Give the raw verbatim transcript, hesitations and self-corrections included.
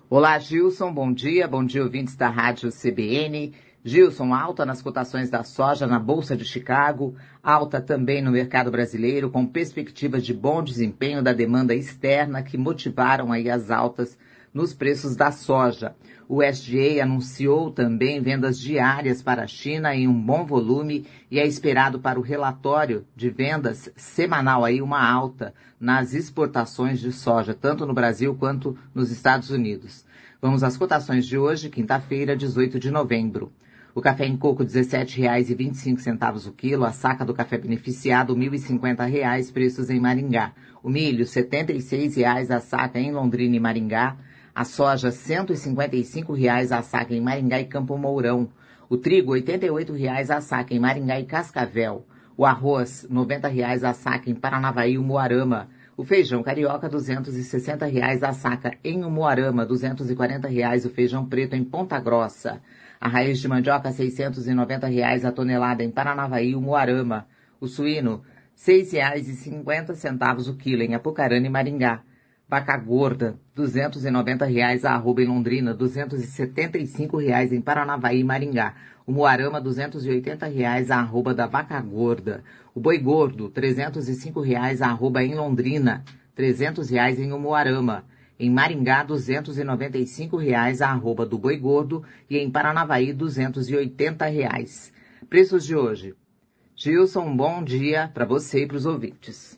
Olá, Gilson, bom dia. Bom dia, ouvintes da Rádio C B N. Gilson, alta nas cotações da soja na Bolsa de Chicago, alta também no mercado brasileiro, com perspectivas de bom desempenho da demanda externa que motivaram aí as altas nos preços da soja. O U S D A anunciou também vendas diárias para a China em um bom volume e é esperado para o relatório de vendas semanal aí uma alta nas exportações de soja, tanto no Brasil quanto nos Estados Unidos. Vamos às cotações de hoje, quinta-feira, dezoito de novembro. O café em coco, dezessete reais e vinte e cinco centavos o quilo. A saca do café beneficiado, mil e cinquenta reais, preços em Maringá. O milho, setenta e seis reais a saca em Londrina e Maringá. A soja, cento e cinquenta e cinco reais a saca em Maringá e Campo Mourão. O trigo, oitenta e oito reais a saca em Maringá e Cascavel. O arroz, noventa reais a saca em Paranavaí e Umuarama. O feijão carioca, duzentos e sessenta reais a saca em Umuarama, duzentos e quarenta reais o feijão preto em Ponta Grossa. A raiz de mandioca, seiscentos e noventa reais a tonelada em Paranavaí e Umuarama. O suíno, seis reais e cinquenta centavos o quilo em Apucarana e Maringá. Vaca gorda, duzentos e noventa reais a arroba em Londrina, duzentos e setenta e cinco reais em Paranavaí e Maringá. O Umuarama, duzentos e oitenta reais a arroba da vaca gorda. O boi gordo, trezentos e cinco reais a arroba em Londrina, trezentos reais em Umuarama. Em Maringá, duzentos e noventa e cinco reais a arroba do boi gordo e em Paranavaí, duzentos e oitenta reais. Preços de hoje. Gilson, um bom dia para você e para os ouvintes.